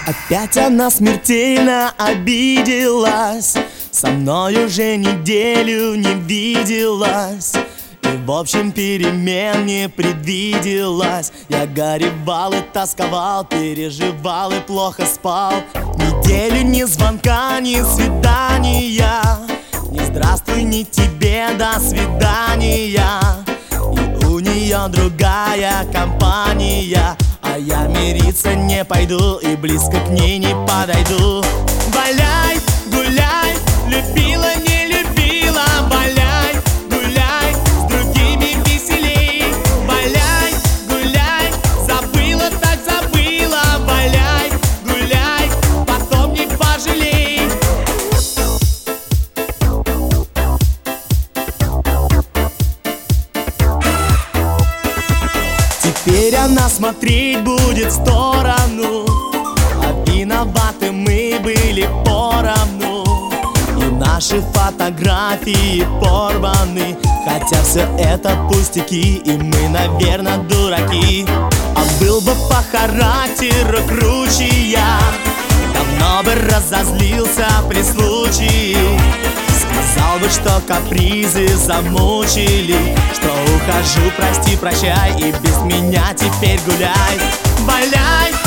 Опять она смертельно обиделась, со мной уже неделю не виделась. И в общем перемен не предвиделась. Я горевал и тосковал, переживал и плохо спал. Неделю ни звонка, ни свидания, ни здравствуй, ни тебе до свидания. И у нее другая компания, а я мириться не пойду и близко к ней не подойду. Валяй, гуляй, любила, не любила. Валяй, гуляй, с другими веселей. Валяй, гуляй, забыла, так забыла. Валяй, гуляй, потом не пожалей. Теперь она смотреть будет в сторону, а виноваты мы были поровну. И наши фотографии порваны, хотя все это пустяки, и мы, наверное, дураки. А был бы по характеру круче я, давно бы разозлился при случае. Сказал бы, что капризы замучили, что ухожу, прости, прощай, и без меня теперь гуляй. Валяй,